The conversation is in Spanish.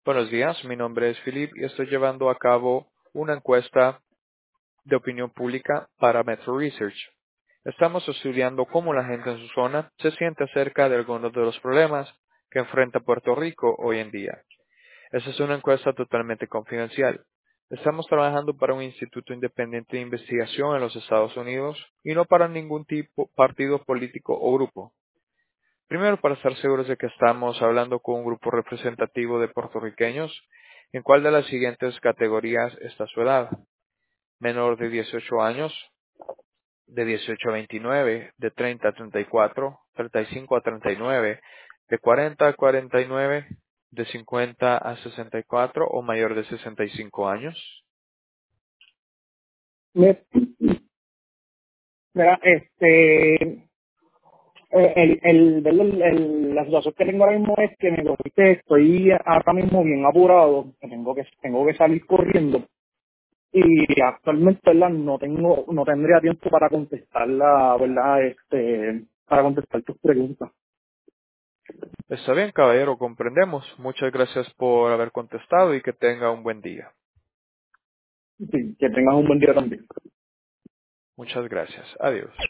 Buenos días, mi nombre es Philip y estoy llevando a cabo una encuesta de opinión pública para Metro Research. Estamos estudiando cómo la gente en su zona se siente acerca de algunos de los problemas que enfrenta Puerto Rico hoy en día. Esta es una encuesta totalmente confidencial. Estamos trabajando para un instituto independiente de investigación en los Estados Unidos y no para ningún partido político o grupo. Primero, para estar seguros de que estamos hablando con un grupo representativo de puertorriqueños, ¿en cuál de las siguientes categorías está su edad? Menor de 18 años, de 18 a 29, de 30 a 34, 35 a 39, de 40 a 49, de 50 a 64 o mayor de 65 años. Me- Mira, la situación que tengo ahora mismo es que me cogiste, estoy ahora mismo bien apurado, que tengo que salir corriendo y actualmente, ¿verdad? No tendría tiempo para contestar ¿verdad? Para contestar tus preguntas. Está bien, caballero, comprendemos. Muchas gracias por haber contestado y que tenga un buen día. Sí, que tengas un buen día también. Muchas gracias. Adiós.